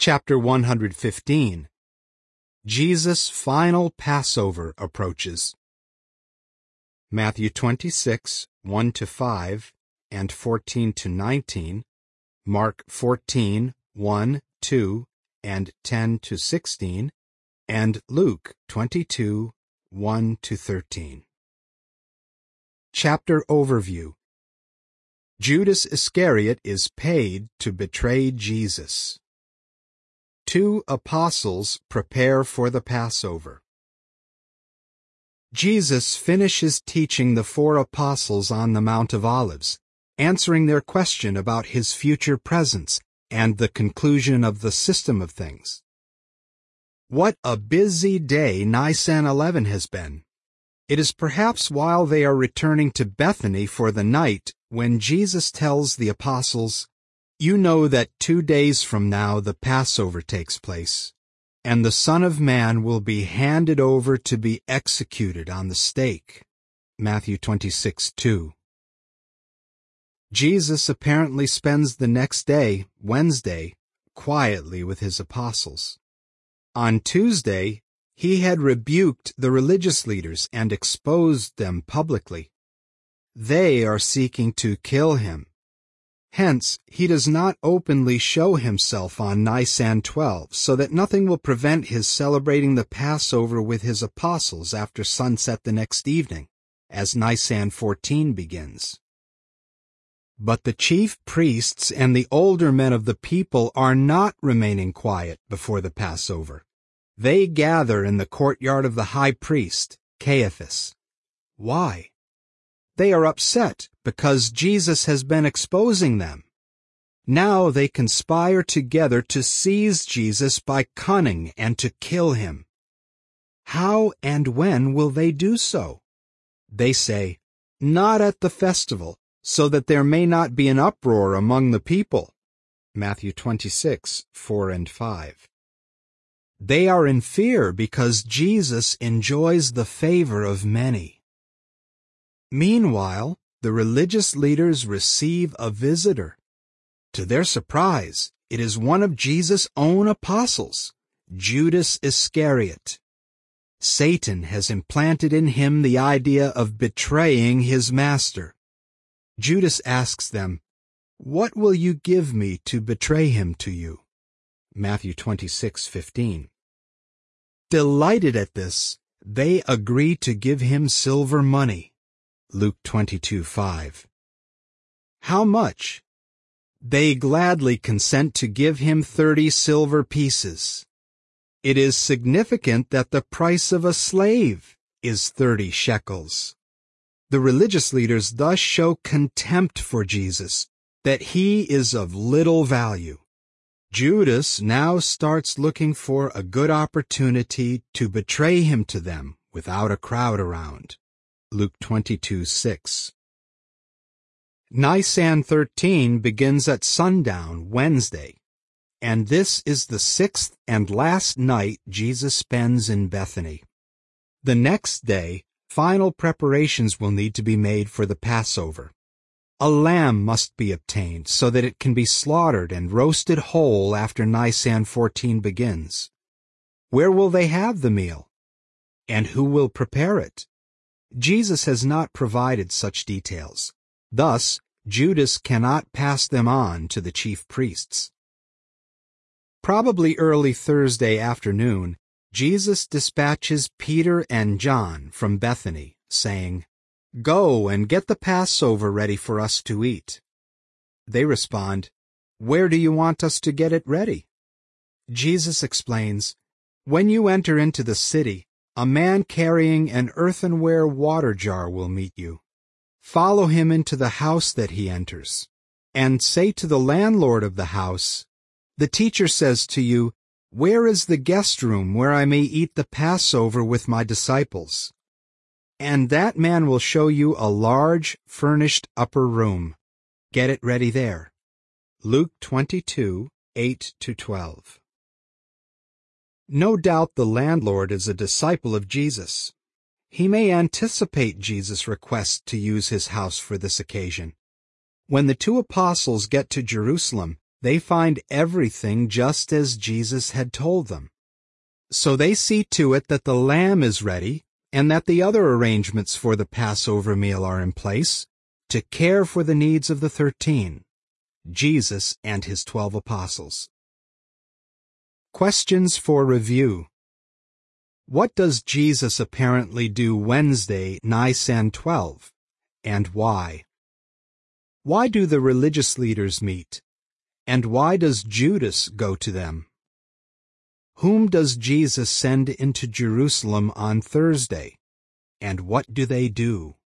Chapter 115. Jesus' final Passover approaches. Matthew 26, 1-5 and 14-19, Mark 14, 1, 2, and 10-16, and Luke 22, 1-13. Chapter Overview. Judas Iscariot is paid to betray Jesus. 2 apostles prepare for the Passover. Jesus finishes teaching the 4 apostles on the Mount of Olives, answering their question about his future presence and the conclusion of the system of things. What a busy day Nisan 11 has been. It is perhaps while they are returning to Bethany for the night when Jesus tells the apostles, "You know that 2 days from now the Passover takes place, and the Son of Man will be handed over to be executed on the stake." Matthew 26:2. Jesus apparently spends the next day, Wednesday, quietly with his apostles. On Tuesday, he had rebuked the religious leaders and exposed them publicly. They are seeking to kill him. Hence, he does not openly show himself on Nisan 12, so that nothing will prevent his celebrating the Passover with his apostles after sunset the next evening, as Nisan 14 begins. But the chief priests and the older men of the people are not remaining quiet before the Passover. They gather in the courtyard of the high priest, Caiaphas. Why? They are upset because Jesus has been exposing them. Now they conspire together to seize Jesus by cunning and to kill him. How and when will they do so? They say, "Not at the festival, so that there may not be an uproar among the people." Matthew 26, 4 and 5. They are in fear because Jesus enjoys the favor of many. Meanwhile, the religious leaders receive a visitor. To their surprise, it is one of Jesus' own apostles, Judas Iscariot. Satan has implanted in him the idea of betraying his master. Judas asks them, "What will you give me to betray him to you?" Matthew 26:15. Delighted at this, they agree to give him silver money. Luke 22:5. How much? They gladly consent to give him 30 silver pieces. It is significant that the price of a slave is 30 shekels. The religious leaders thus show contempt for Jesus, that he is of little value. Judas now starts looking for a good opportunity to betray him to them without a crowd around. Luke 22:6. Nisan 13 begins at sundown Wednesday, and this is the 6th and last night Jesus spends in Bethany. The next day, final preparations will need to be made for the Passover. A lamb must be obtained so that it can be slaughtered and roasted whole after Nisan 14 begins. Where will they have the meal? And who will prepare it? Jesus has not provided such details. Thus, Judas cannot pass them on to the chief priests. Probably early Thursday afternoon, Jesus dispatches Peter and John from Bethany, saying, "Go and get the Passover ready for us to eat." They respond, "Where do you want us to get it ready?" Jesus explains, "When you enter into the city, a man carrying an earthenware water jar will meet you. Follow him into the house that he enters, and say to the landlord of the house, 'The teacher says to you, where is the guest room where I may eat the Passover with my disciples?' And that man will show you a large, furnished upper room. Get it ready there." Luke 22, 8-12. No doubt the landlord is a disciple of Jesus. He may anticipate Jesus' request to use his house for this occasion. When the 2 apostles get to Jerusalem, they find everything just as Jesus had told them. So they see to it that the lamb is ready and that the other arrangements for the Passover meal are in place to care for the needs of the 13, Jesus and his 12 apostles. Questions for review. What does Jesus apparently do Wednesday, Nisan 12, and why? Why do the religious leaders meet, and why does Judas go to them? Whom does Jesus send into Jerusalem on Thursday, and what do they do?